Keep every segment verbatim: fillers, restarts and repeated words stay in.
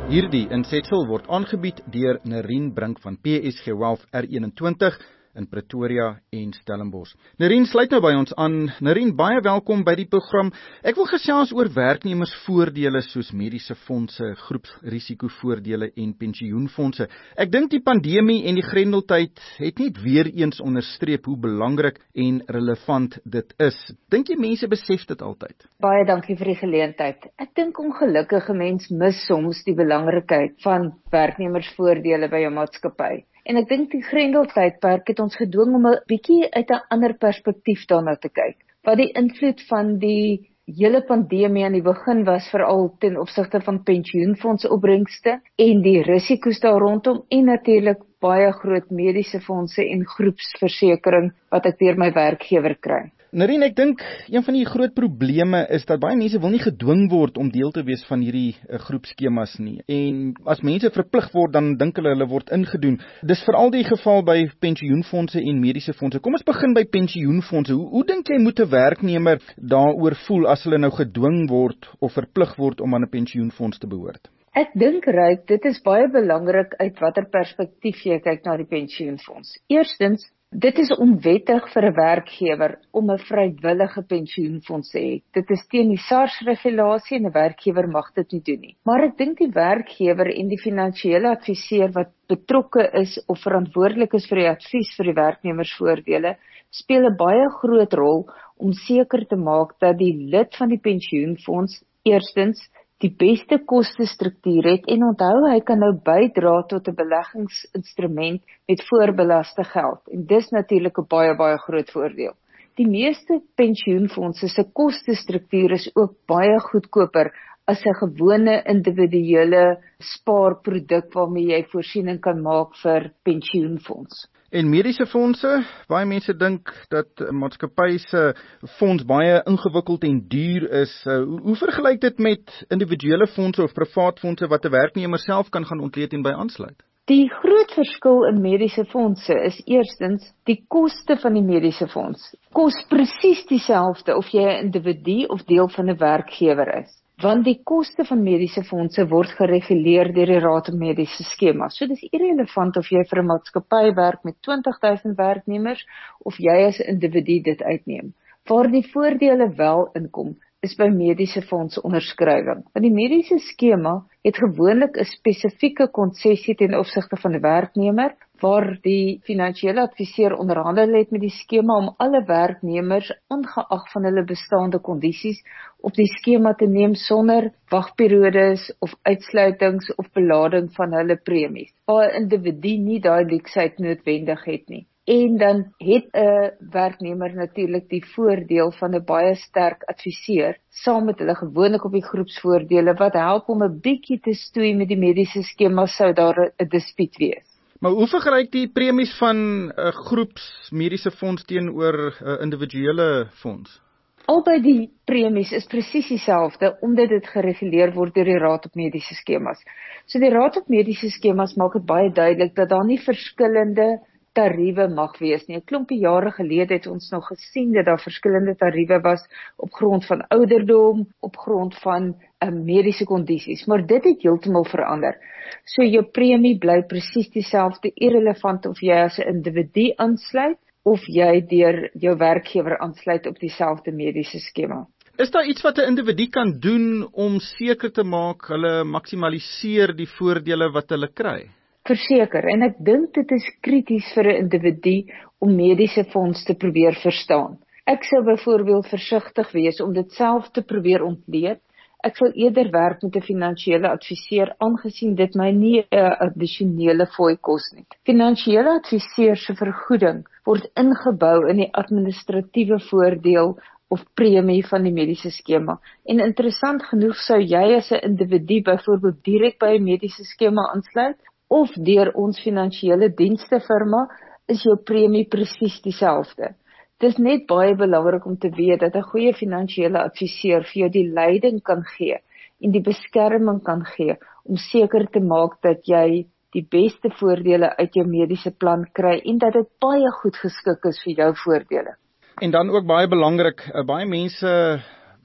Hierdie insetsel word aangebied deur Nerien Brink van P S G Wealth R eenentwintig in Pretoria en Stellenbosch. Nerien sluit nou by ons aan. Nerien, baie welkom by die program. Ek wil gesels oor werknemersvoordele soos mediese fondse, groepsrisikovoordele en pensioenfondse. Ek dink die pandemie en die grendeltyd het net weer eens onderstreep hoe belangrik en relevant dit is. Dink jy mense besef dit altyd? Baie dankie vir die geleentheid. Ek dink ongelukkige mens mis soms die belangrikheid van werknemersvoordele by jou maatskappy. En ek dink die grendeltydperk het ons gedwing om 'n bietjie uit 'n ander perspektief daarna te kyk. Wat die invloed van die hele pandemie aan die begin was, veral ten opsigte van pensioenfondsopbrengste en die risiko's daar rondom en natuurlik baie groot mediese fondse en groepsversekering wat ek deur my werkgewer kry. Nerien, ek dink een van die groot probleme is dat baie mense wil nie gedwing word om deel te wees van hierdie uh, groepskemas nie. En as mense verplig word, dan dink hulle hulle word ingedoen. Dis veral die geval by pensioenfondse en mediese fondse. Kom ons begin by pensioenfondse. Hoe, hoe dink jy moet 'n werknemer daaroor voel as hulle nou gedwing word of verplig word om aan 'n pensioenfonds te behoort? Ek dink reg, dit is baie belangrik uit watter perspektief jy kyk na die pensioenfonds. Eerstens, dit is onwettig vir 'n werkgewer om 'n vrywillige pensioenfonds te hê. Dit is teen die SARS-regulasie en 'n werkgewer mag dit nie doen nie. Maar ek dink die werkgewer en die finansiële adviseur wat betrokke is of verantwoordelik is vir die advies vir die werknemersvoordele, speel 'n baie groot rol om seker te maak dat die lid van die pensioenfonds eerstens die beste kostestruktuur het en onthou hy kan nou bydra tot 'n beleggingsinstrument met voorbelaste geld en dis natuurlik 'n baie baie groot voordeel. Die meeste pensioenfondse se kostestruktuur is ook baie goedkoper as 'n gewone individuele spaarproduk waarmee jy voorsiening kan maak vir pensioenfonds. En mediese fondse, baie mense dink dat 'n maatskappy se fonds baie ingewikkeld en duur is. Hoe, hoe vergelyk dit met individuele fondse of privaat fondse wat 'n werknemer self kan gaan ontleed en by aansluit? Die groot verskil in mediese fondse is eerstens die koste van die mediese fonds. Kos presies dieselfde of jy 'n individu of deel van 'n werkgewer is. Want die koste van mediese fondse word gereguleer deur die Raad om Mediese Skemas. So dis irrelevant of jy vir 'n maatskappy werk met twintig duisend werknemers of jy as 'n individu dit uitneem. Waar die voordele wel inkom, is by mediese fonds onderskrywing. Want die mediese skema het gewoonlik 'n spesifieke konsessie ten opsigte van 'n werknemer, waar die finansiële adviseur onderhandel het met die skema om alle werknemers, ongeag van hulle bestaande kondisies, op die skema te neem sonder wagperiodes of uitsluitings of belading van hulle premies, waar 'n individu nie daai leksheid noodwendig het nie. En dan het 'n werknemer natuurlik die voordeel van 'n baie sterk adviseur, saam met hulle gewoonlik op die groepsvoordele, wat help om 'n bietjie te stoei met die mediese skema sou daar 'n dispuut wees. Maar hoe vergelyk die premies van 'n uh, groepsmediese fonds teenoor 'n uh, individuele fonds? Albei die premies is presies dieselfde, omdat dit gereguleer word deur die Raad op Mediese Skemas. So die Raad op Mediese Skemas maak dit baie duidelik dat daar nie verskillende tariewe mag wees nie. 'n Klompie jare gelede het ons nog gesien dat daar verskillende tariewe was op grond van ouderdom, op grond van uh, mediese kondisies, maar dit het heeltemal verander. So jou premie bly presies dieselfde, irrelevant of jy as 'n individu aansluit of jy deur jou werkgewer aansluit op dieselfde mediese skema. Is daar iets wat 'n individu kan doen om seker te maak hulle maksimaliseer die voordele wat hulle kry? Verseker, en ek dink dit is krities vir 'n individu om mediese fonds te probeer verstaan. Ek sou byvoorbeeld versigtig wees om dit self te probeer ontleed. Ek sal eerder werk met 'n finansiële adviseur, aangesien dit my nie 'n addisionele fooi kos nie. Finansiële adviseur se vergoeding word ingebou in die administratiewe voordeel of premie van die mediese skema. En interessant genoeg sou jy as 'n individu byvoorbeeld direk by 'n mediese skema aansluit, of deur ons finansiële dienste firma, is jou premie presies dieselfde. Dit is net baie belangrik om te weet dat 'n goeie finansiële adviseur vir jou die leiding kan gee en die beskerming kan gee om seker te maak dat jy die beste voordele uit jou mediese plan kry en dat dit baie goed geskik is vir jou voordele. En dan ook baie belangrik, baie mense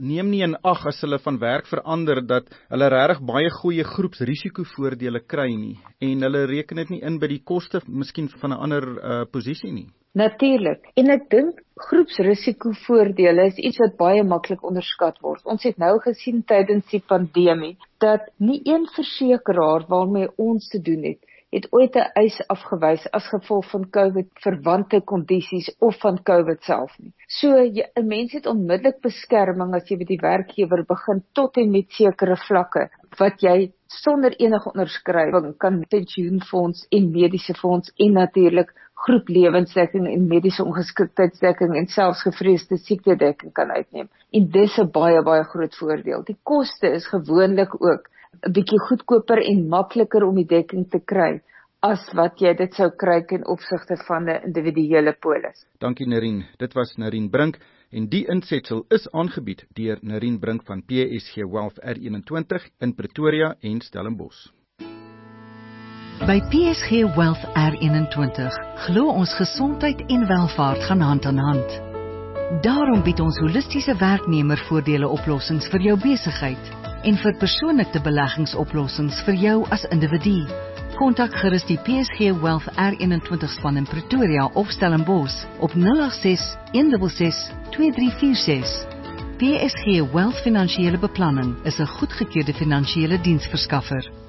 neem nie in ag as hulle van werk verander dat hulle regtig baie goeie groepsrisikovoordele kry nie en hulle reken dit nie in by die koste miskien van 'n ander uh, posisie nie. Natuurlik. En ek dink groepsrisikovoordele is iets wat baie maklik onderskat word. Ons het nou gesien tydens die pandemie dat nie een versekeraar waarmee ons te doen het, het ooit 'n eis afgewys as gevolg van COVID-verwante kondisies of van COVID self nie. So, 'n mens het onmiddellik beskerming as jy by die werkgewer begin tot en met sekere vlakke, wat jy sonder enige onderskrywing kan pensioenfonds en mediese fonds en natuurlik groep lewensdekking en mediese ongeskiktheidsdekking en selfs gevreesde siektedekking kan uitneem. En dis 'n baie baie groot voordeel. Die koste is gewoonlik ook 'n bietjie goedkoper en makliker om die dekking te kry as wat jy dit sou kry ten opsigte van 'n individuele polis. Dankie Nerien. Dit was Nerien Brink en die insetsel is aangebied deur Nerien Brink van P S G Wealth R eenentwintig in Pretoria en Stellenbosch. By P S G Wealth R eenentwintig glo ons gesondheid en welvaart gaan hand aan hand. Daarom bied ons holistiese werknemervoordele oplossings vir jou besigheid en vir persoonlike beleggingsoplossings vir jou as individu. Kontak gerus die P S G Wealth R eenentwintig span in Pretoria of Stellenbosch op nul agt ses, een ses ses, twee drie vier ses. P S G Wealth Finansiële Beplanning is 'n goedgekeurde finansiële diensverskaffer.